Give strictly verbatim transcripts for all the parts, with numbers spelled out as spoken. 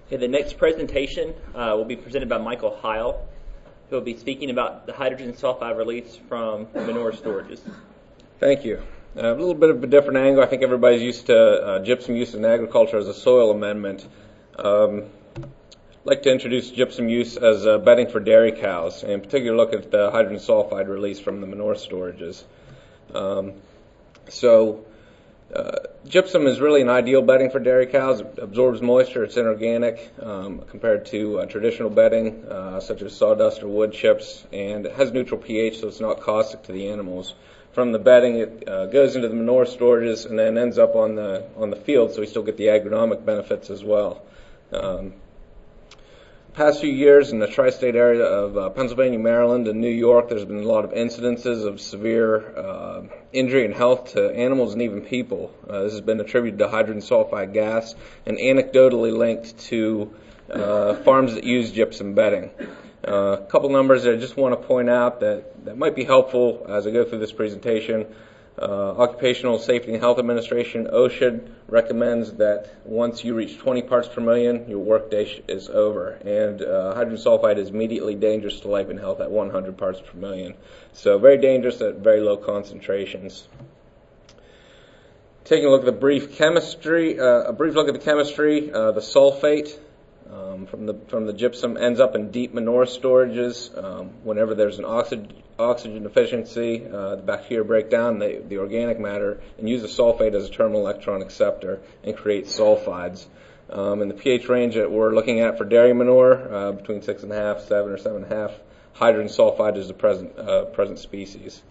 Okay, the next presentation uh, will be presented by Michael Heil, who will be speaking about the hydrogen sulfide release from manure storages. Thank you. Uh, a little bit of a different angle. I think everybody's used to uh, gypsum use in agriculture as a soil amendment. Um, I'd like to introduce gypsum use as uh, bedding for dairy cows, and in particular look at the hydrogen sulfide release from the manure storages. Um, so, uh, gypsum is really an ideal bedding for dairy cows. It absorbs moisture, it's inorganic um, compared to uh, traditional bedding, uh, such as sawdust or wood chips, and it has neutral pH, so it's not caustic to the animals. From the bedding, it uh, goes into the manure storages and then ends up on the on the field, so we still get the agronomic benefits as well. Um, past few years in the tri-state area of uh, Pennsylvania, Maryland, and New York, there's been a lot of incidences of severe uh, injury and health to animals and even people. Uh, this has been attributed to hydrogen sulfide gas and anecdotally linked to uh, farms that use gypsum bedding. Uh, a couple numbers that I just want to point out that, that might be helpful as I go through this presentation. Uh, Occupational Safety and Health Administration, OSHA, recommends that once you reach twenty parts per million, your workday is over. And uh, hydrogen sulfide is immediately dangerous to life and health at one hundred parts per million. So very dangerous at very low concentrations. Taking a look at the brief chemistry, uh, a brief look at the chemistry, uh, the sulfate Um, from the from the gypsum ends up in deep manure storages. Um, whenever there's an oxygen oxygen deficiency, uh, the bacteria break down the, the organic matter and use the sulfate as a terminal electron acceptor and create sulfides. Um, in the pH range that we're looking at for dairy manure, uh, between six and a half, seven or seven and a half, hydrogen sulfide is the present uh, present species.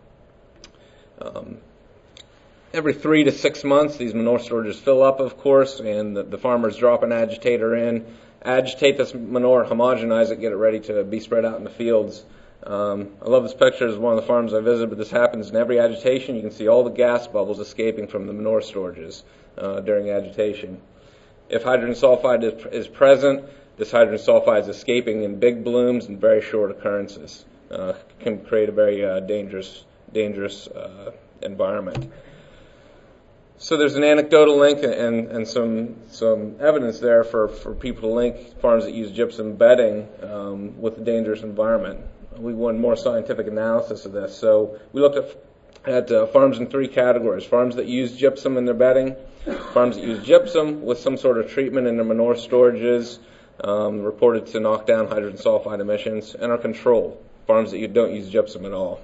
Um, Every three to six months, these manure storages fill up, of course, and the, the farmers drop an agitator in, agitate this manure, homogenize it, get it ready to be spread out in the fields. Um, I love this picture. It's one of the farms I visited, but this happens in every agitation. You can see all the gas bubbles escaping from the manure storages uh, during agitation. If hydrogen sulfide is, is present, this hydrogen sulfide is escaping in big blooms and very short occurrences. Uh, can create a very uh, dangerous, dangerous uh, environment. So there's an anecdotal link and, and some some evidence there for, for people to link farms that use gypsum bedding um, with a dangerous environment. We want more scientific analysis of this. So we looked at, at uh, farms in three categories. Farms that use gypsum in their bedding, farms that use gypsum with some sort of treatment in their manure storages, um, reported to knock down hydrogen sulfide emissions, and our control, farms that you don't use gypsum at all.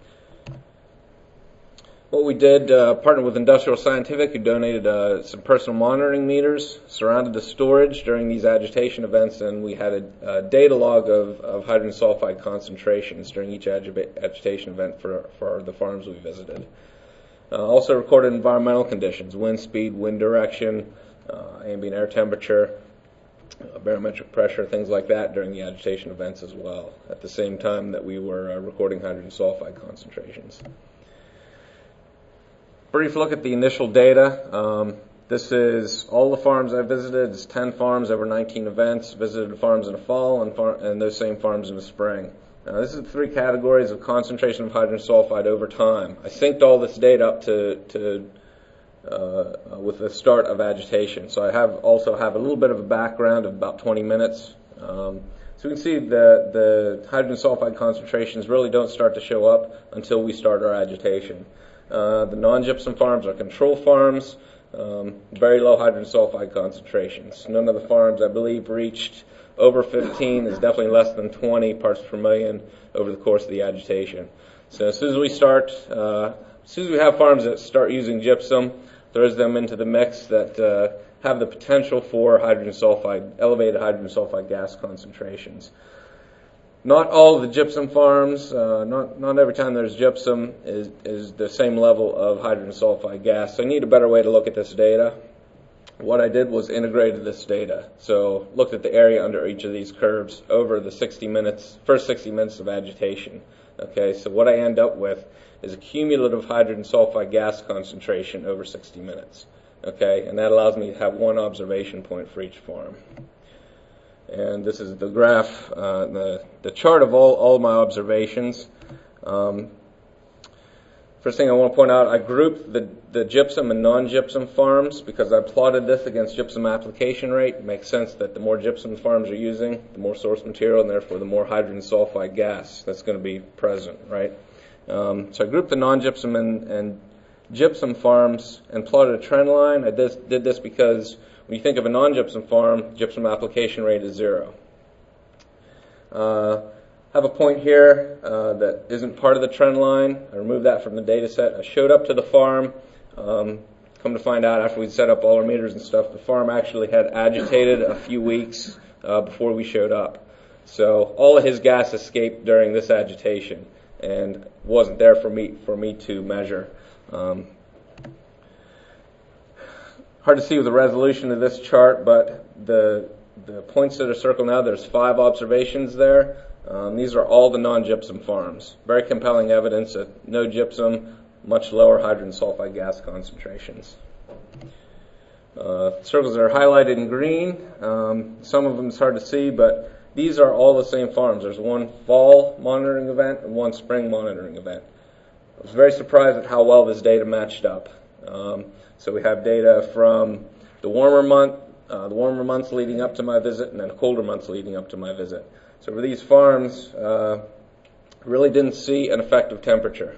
What we did, uh, partnered with Industrial Scientific, who donated uh, some personal monitoring meters, surrounded the storage during these agitation events, and we had a, a data log of, of hydrogen sulfide concentrations during each agi- agitation event for, for the farms we visited. Uh, also recorded environmental conditions, wind speed, wind direction, uh, ambient air temperature, uh, barometric pressure, things like that during the agitation events as well, at the same time that we were uh, recording hydrogen sulfide concentrations. Brief look at the initial data. Um, this is all the farms I visited. It's ten farms over nineteen events. Visited the farms in the fall and, far- and those same farms in the spring. Now, this is the three categories of concentration of hydrogen sulfide over time. I synced all this data up to, to uh, with the start of agitation. So I have also have a little bit of a background of about twenty minutes. Um, so we can see the, the hydrogen sulfide concentrations really don't start to show up until we start our agitation. Uh, the non-gypsum farms are control farms, um, very low hydrogen sulfide concentrations. None of the farms, I believe, reached over fifteen. Is definitely less than twenty parts per million over the course of the agitation. So as soon as we start, uh, as soon as we have farms that start using gypsum, throws them into the mix that uh, have the potential for hydrogen sulfide, elevated hydrogen sulfide gas concentrations. Not all of the gypsum farms, uh, not not every time there's gypsum is, is the same level of hydrogen sulfide gas. So I need a better way to look at this data. What I did was integrated this data. So looked at the area under each of these curves over the sixty minutes, first sixty minutes of agitation. Okay, so what I end up with is a cumulative hydrogen sulfide gas concentration over sixty minutes. Okay, and that allows me to have one observation point for each farm. And this is the graph, uh, the, the chart of all, all my observations. Um, First thing I want to point out, I grouped the, the gypsum and non-gypsum farms because I plotted this against gypsum application rate. It makes sense that the more gypsum farms are using, the more source material, and therefore the more hydrogen sulfide gas that's going to be present, right? Um, so I grouped the non-gypsum and, and gypsum farms and plotted a trend line. I did, did this because when you think of a non-gypsum farm, gypsum application rate is zero. Uh, I have a point here uh, that isn't part of the trend line. I removed that from the data set. I showed up to the farm. Um, come to find out after we'd set up all our meters and stuff, the farm actually had agitated a few weeks uh, before we showed up. So all of his gas escaped during this agitation and wasn't there for me for me to measure. Um, hard to see with the resolution of this chart, but the the points that are circled now, there's five observations there. Um, these are all the non-gypsum farms. Very compelling evidence that no gypsum, much lower hydrogen sulfide gas concentrations. Uh, circles that are highlighted in green, um, some of them is hard to see, but these are all the same farms. There's one fall monitoring event and one spring monitoring event. I was very surprised at how well this data matched up. Um, so we have data from the warmer month, uh, the warmer months leading up to my visit, and then colder months leading up to my visit. So for these farms, uh, really didn't see an effect of temperature.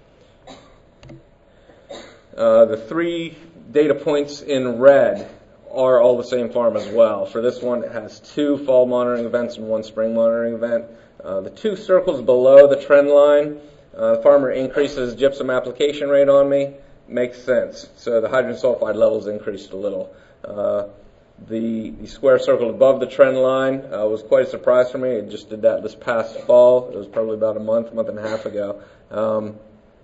Uh, the three data points in red are all the same farm as well. For this one, it has two fall monitoring events and one spring monitoring event. Uh, the two circles below the trend line, uh, the farmer increases gypsum application rate on me. Makes sense. So the hydrogen sulfide levels increased a little. Uh, the, the square circle above the trend line uh, was quite a surprise for me. I just did that this past fall. It was probably about a month, month and a half ago. Um,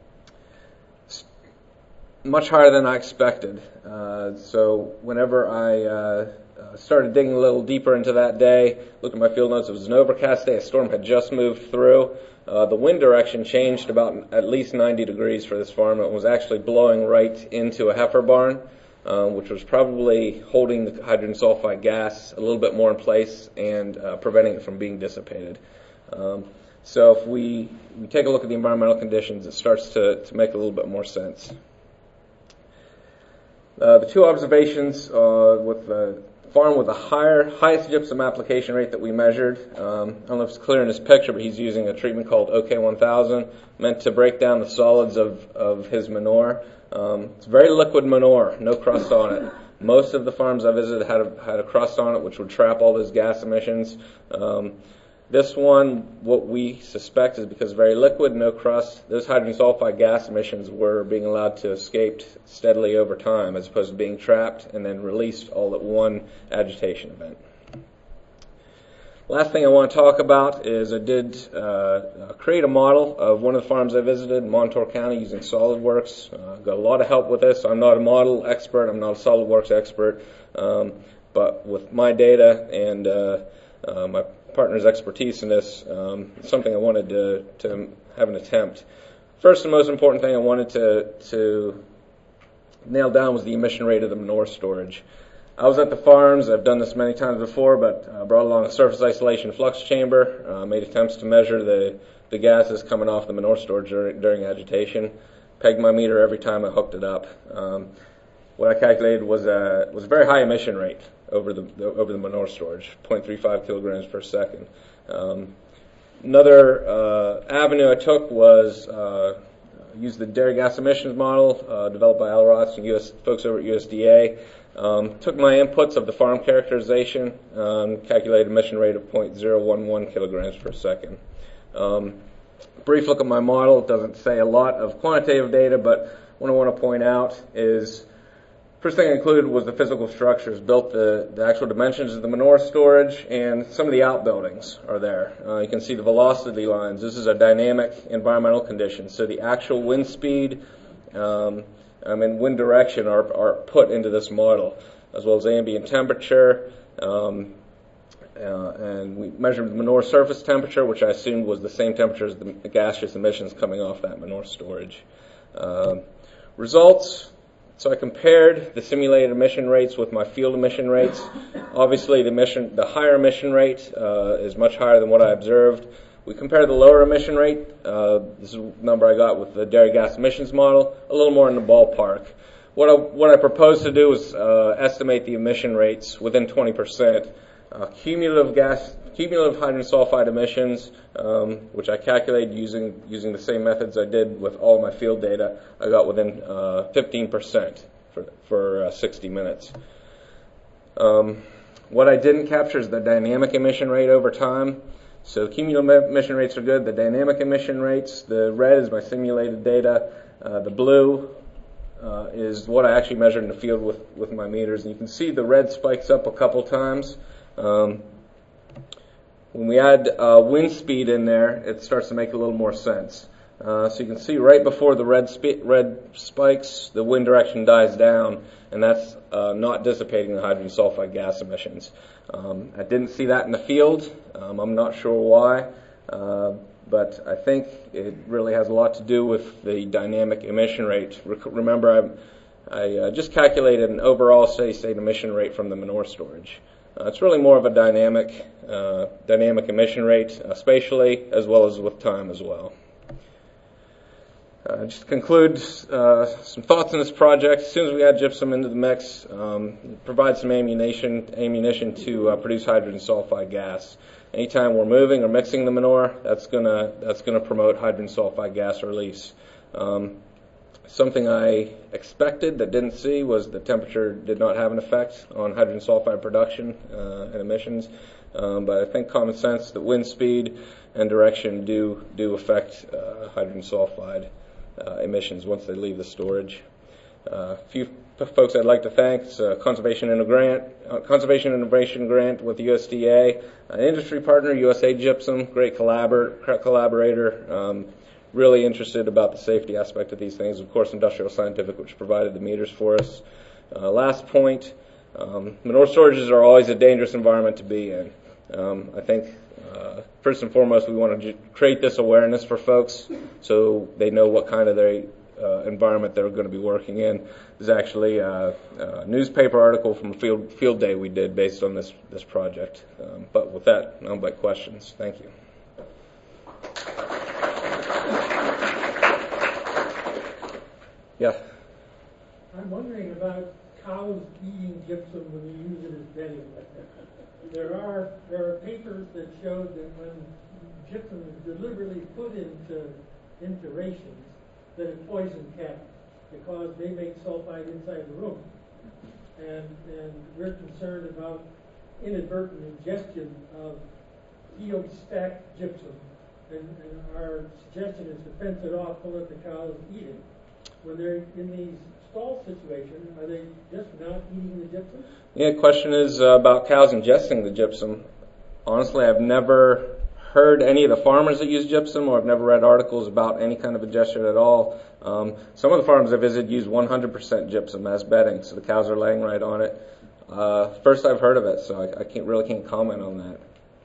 much higher than I expected. Uh, so whenever I uh, uh, started digging a little deeper into that day, looked at my field notes, it was an overcast day. A storm had just moved through. Uh, the wind direction changed about at least ninety degrees for this farm. It was actually blowing right into a heifer barn, uh, which was probably holding the hydrogen sulfide gas a little bit more in place and uh, preventing it from being dissipated. Um, so if we, we take a look at the environmental conditions, it starts to, to make a little bit more sense. Uh, the two observations uh, with the farm with the higher, highest gypsum application rate that we measured, um, I don't know if it's clear in this picture, but he's using a treatment called O K one thousand, meant to break down the solids of, of his manure. Um, it's very liquid manure, no crust on it. Most of the farms I visited had a, had a crust on it, which would trap all those gas emissions. Um, This one, what we suspect is because very liquid, no crust, those hydrogen sulfide gas emissions were being allowed to escape steadily over time as opposed to being trapped and then released all at one agitation event. Last thing I want to talk about is I did uh, create a model of one of the farms I visited in Montour County using SolidWorks. Uh, got a lot of help with this. I'm not a model expert. I'm not a SolidWorks expert. Um, but with my data and uh, uh, my partner's expertise in this, um, something I wanted to, to have an attempt. First and most important thing I wanted to, to nail down was the emission rate of the manure storage. I was at the farms, I've done this many times before, but uh, brought along a surface isolation flux chamber, uh, made attempts to measure the, the gases coming off the manure storage during, during agitation, pegged my meter every time I hooked it up. Um, what I calculated was a, was a very high emission rate over the, the over the manure storage, zero point three five kilograms per second. Um, another uh, avenue I took was uh, use the dairy gas emissions model uh, developed by Al Ross and U S folks over at U S D A. Um, took my inputs of the farm characterization, um, calculated emission rate of zero point zero one one kilograms per second. Um, brief look at my model. It doesn't say a lot of quantitative data, but what I want to point out is first thing I included was the physical structures, built the, the actual dimensions of the manure storage, and some of the outbuildings are there. Uh, you can see the velocity lines. This is a dynamic environmental condition. So the actual wind speed um, I mean, wind direction are, are put into this model, as well as ambient temperature. Um, uh, and we measured the manure surface temperature, which I assumed was the same temperature as the, the gaseous emissions coming off that manure storage. Uh, results. So I compared the simulated emission rates with my field emission rates. Obviously, the emission, the higher emission rate uh, is much higher than what I observed. We compare the lower emission rate, uh, this is a number I got with the dairy gas emissions model, a little more in the ballpark. What I, what I propose to do is uh, estimate the emission rates within twenty percent. Uh, cumulative gas, cumulative hydrogen sulfide emissions, um, which I calculated using using the same methods I did with all my field data, I got within uh, fifteen percent for for uh, sixty minutes. Um, what I didn't capture is the dynamic emission rate over time. So the cumulative emission rates are good. The dynamic emission rates, the red is my simulated data. Uh, the blue uh, is what I actually measured in the field with, with my meters. And you can see the red spikes up a couple times. Um, when we add uh, wind speed in there, it starts to make a little more sense. Uh, so you can see right before the red, spe- red spikes, the wind direction dies down, and that's uh, not dissipating the hydrogen sulfide gas emissions. Um, I didn't see that in the field. Um, I'm not sure why, uh, but I think it really has a lot to do with the dynamic emission rate. Re- remember, I, I uh, just calculated an overall steady-state emission rate from the manure storage. Uh, it's really more of a dynamic, uh, dynamic emission rate, uh, spatially as well as with time as well. Uh, just to conclude, uh, some thoughts on this project. As soon as we add gypsum into the mix, um, it provides some ammunition, ammunition to uh, produce hydrogen sulfide gas. Anytime we're moving or mixing the manure, that's gonna that's gonna promote hydrogen sulfide gas release. Um, something I expected that didn't see was the temperature did not have an effect on hydrogen sulfide production uh, and emissions. Um, but I think common sense that wind speed and direction do do affect uh, hydrogen sulfide Uh, emissions once they leave the storage. A uh, few p- folks I'd like to thank. It's a Conservation, Grant, uh, Conservation Innovation Grant with the U S D A, an industry partner, U S A Gypsum, great collabor- collaborator, um, really interested about the safety aspect of these things. Of course, Industrial Scientific, which provided the meters for us. Uh, last point, um, manure storages are always a dangerous environment to be in. Um, I think Uh, first and foremost, we want to create this awareness for folks so they know what kind of their uh, environment they're going to be working in. There's actually a, a newspaper article from a field, field day we did based on this, this project. Um, but with that, no more questions. Thank you. Yeah. I'm wondering about cows eating gypsum when you use it as bedding. There are there are papers that show that when gypsum is deliberately put into into rations, that it poisons cattle because they make sulfide inside the room, and and we're concerned about inadvertent ingestion of field stacked gypsum, and, and our suggestion is to fence it off, to let the cows eat it. When they're in these stall situations, are they just not eating the gypsum? Yeah, the question is uh, about cows ingesting the gypsum. Honestly, I've never heard any of the farmers that use gypsum, or I've never read articles about any kind of ingestion at all. Um, some of the farms I visited use one hundred percent gypsum as bedding, so the cows are laying right on it. Uh, first I've heard of it, so I, I can't really can't comment on that.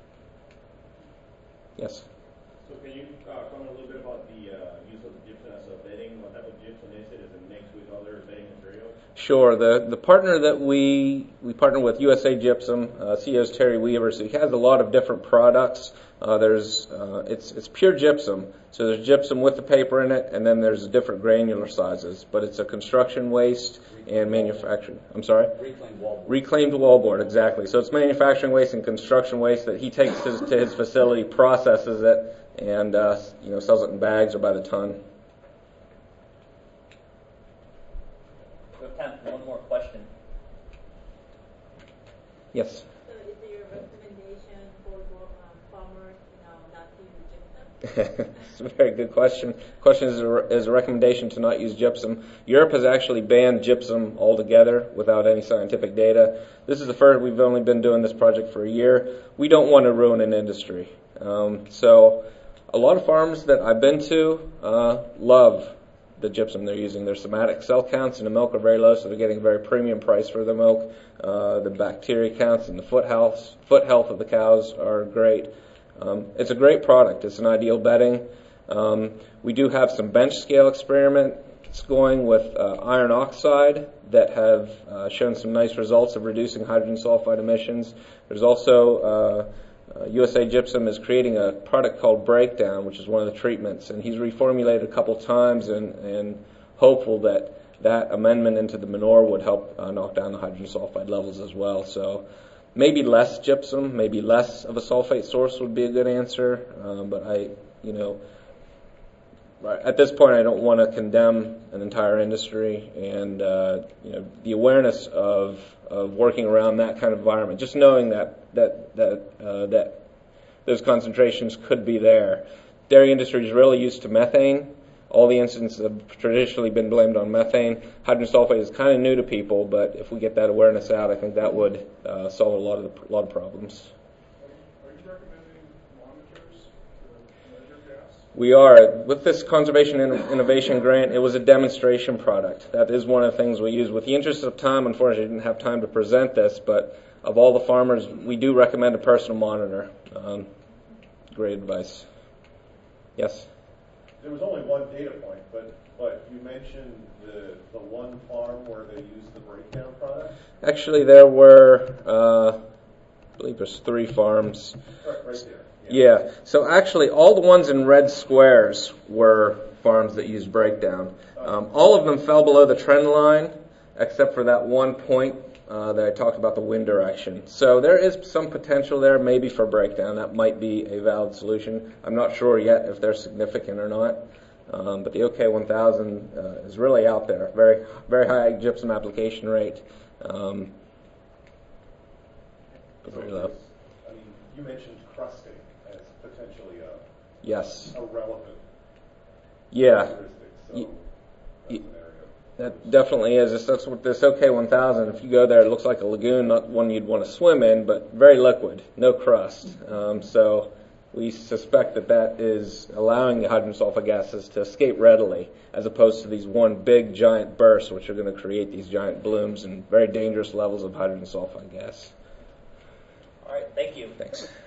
Yes? So can you uh, comment a little bit about the uh, use of the gypsum as a bedding? What type of gypsum is it? Is it mixed with other bedding materials? Sure. The the partner that we we partner with, U S A Gypsum, uh, C E O is Terry Weaver. So he has a lot of different products. Uh, there's uh, it's it's pure gypsum. So there's gypsum with the paper in it, and then there's different granular sizes. But it's a construction waste and manufacturing. I'm sorry. Reclaimed wallboard. Reclaimed wallboard, exactly. So it's manufacturing waste and construction waste that he takes to, to his facility, processes it, and uh, you know sells it in bags or by the ton. We have time for one more question. Yes. So is it your recommendation for um, farmers, you know, not to use gypsum? It's a very good question. Question is a, is a recommendation to not use gypsum. Europe has actually banned gypsum altogether without any scientific data. This is the first. We've only been doing this project for a year. We don't want to ruin an industry. Um, so a lot of farms that I've been to uh, love the gypsum they're using. Their somatic cell counts in the milk are very low, so they're getting a very premium price for the milk. Uh, the bacteria counts and the foot health, foot health of the cows are great. Um, it's a great product. It's an ideal bedding. Um, we do have some bench scale experiments going with uh, iron oxide that have uh, shown some nice results of reducing hydrogen sulfide emissions. There's also uh, uh, U S A Gypsum is creating a product called Breakdown, which is one of the treatments, and he's reformulated a couple times and, and hopeful that that amendment into the manure would help uh, knock down the hydrogen sulfide levels as well. So maybe less gypsum, maybe less of a sulfate source would be a good answer, um, but I, you know, at this point I don't want to condemn an entire industry, and uh, you know, the awareness of of working around that kind of environment, just knowing that that that uh, that those concentrations could be there. Dairy industry is really used to methane. All the incidents have traditionally been blamed on methane. Hydrogen sulfide is kind of new to people, but if we get that awareness out, I think that would uh, solve a lot of the, a lot of problems. Are you recommending monitors to measure gas? We are. With this Conservation Innovation Grant, it was a demonstration product. That is one of the things we use. With the interest of time, unfortunately, I didn't have time to present this, but of all the farmers, we do recommend a personal monitor. Um, great advice. Yes? There was only one data point, but but you mentioned the the one farm where they used the Breakdown product? Actually, there were, uh, I believe there's three farms. Right, right there. Yeah. So actually, all the ones in red squares were farms that used Breakdown. Um, all of them fell below the trend line, except for that one point uh, that I talked about, the wind direction. So there is some potential there, maybe for Breakdown. That might be a valid solution. I'm not sure yet if they're significant or not. Um, but the O K one thousand uh, is really out there. Very, very high gypsum application rate. Um, very low. I mean, you mentioned crusting as potentially a Yes. a relevant Yeah. characteristic. So Y- that's an area. That definitely is. This- That's what this O K one thousand, if you go there, it looks like a lagoon, not one you'd want to swim in, but very liquid, no crust. Um, so we suspect that that is allowing the hydrogen sulfide gases to escape readily, as opposed to these one big giant bursts, which are going to create these giant blooms and very dangerous levels of hydrogen sulfide gas. All right, thank you. Thanks.